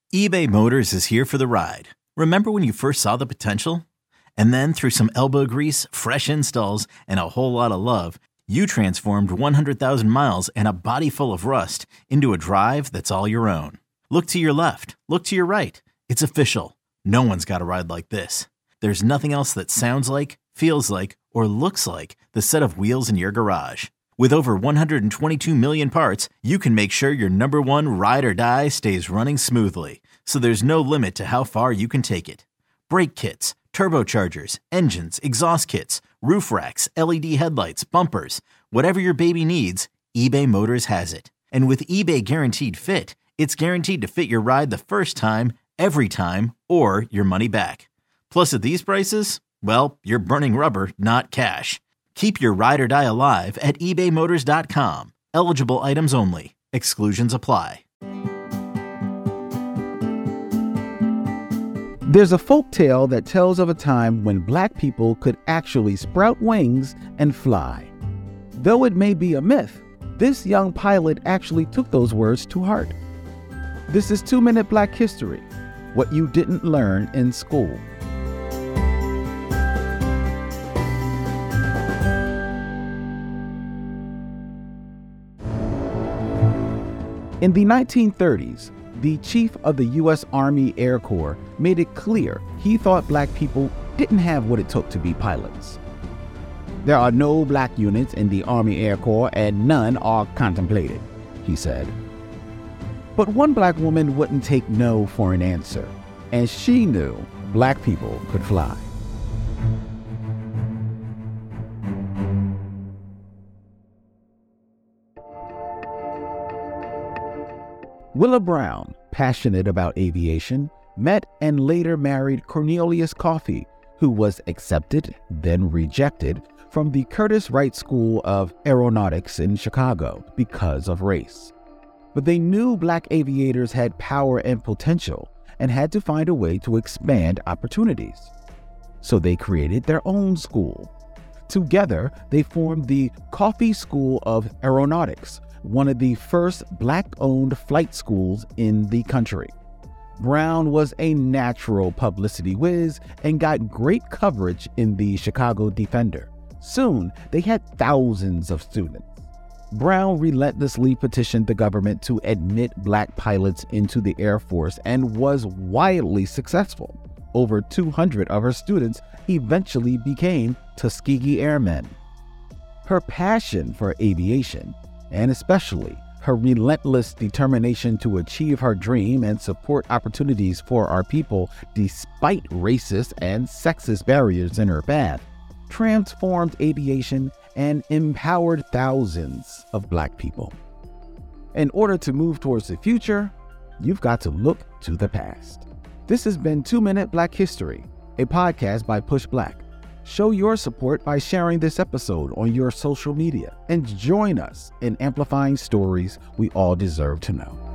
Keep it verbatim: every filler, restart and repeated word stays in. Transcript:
eBay Motors is here for the ride. Remember when you first saw the potential? And then through some elbow grease, fresh installs, and a whole lot of love, you transformed one hundred thousand miles and a body full of rust into a drive that's all your own. Look to your left. Look to your right. It's official. No one's got a ride like this. There's nothing else that sounds like, feels like, or looks like the set of wheels in your garage. With over one hundred twenty-two million parts, you can make sure your number one ride or die stays running smoothly. So there's no limit to how far you can take it. Brake kits, turbochargers, engines, exhaust kits, roof racks, L E D headlights, bumpers, whatever your baby needs, eBay Motors has it. And with eBay Guaranteed Fit, it's guaranteed to fit your ride the first time, every time, or your money back. Plus at these prices, well, you're burning rubber, not cash. Keep your ride or die alive at ebay motors dot com. Eligible items only. Exclusions apply. There's a folk tale that tells of a time when black people could actually sprout wings and fly. Though it may be a myth, this young pilot actually took those words to heart. This is Two Minute Black History, what you didn't learn in school. In the nineteen thirties, the chief of the U S Army Air Corps made it clear he thought black people didn't have what it took to be pilots. There are no black units in the Army Air Corps and none are contemplated, he said. But one black woman wouldn't take no for an answer, and she knew black people could fly. Willa Brown, passionate about aviation, met and later married Cornelius Coffey, who was accepted, then rejected, from the Curtis Wright School of Aeronautics in Chicago because of race. But they knew black aviators had power and potential and had to find a way to expand opportunities. So they created their own school. Together, they formed the Coffey School of Aeronautics, one of the first black-owned flight schools in the country. Brown was a natural publicity whiz and got great coverage in the Chicago Defender. Soon, they had thousands of students. Brown relentlessly petitioned the government to admit black pilots into the Air Force and was wildly successful. Over two hundred of her students eventually became Tuskegee Airmen. Her passion for aviation, and especially her relentless determination to achieve her dream and support opportunities for our people despite racist and sexist barriers in her path, transformed aviation and empowered thousands of black people. In order to move towards the future, you've got to look to the past. This has been Two Minute Black History, a podcast by Push Black. Show your support by sharing this episode on your social media and join us in amplifying stories we all deserve to know.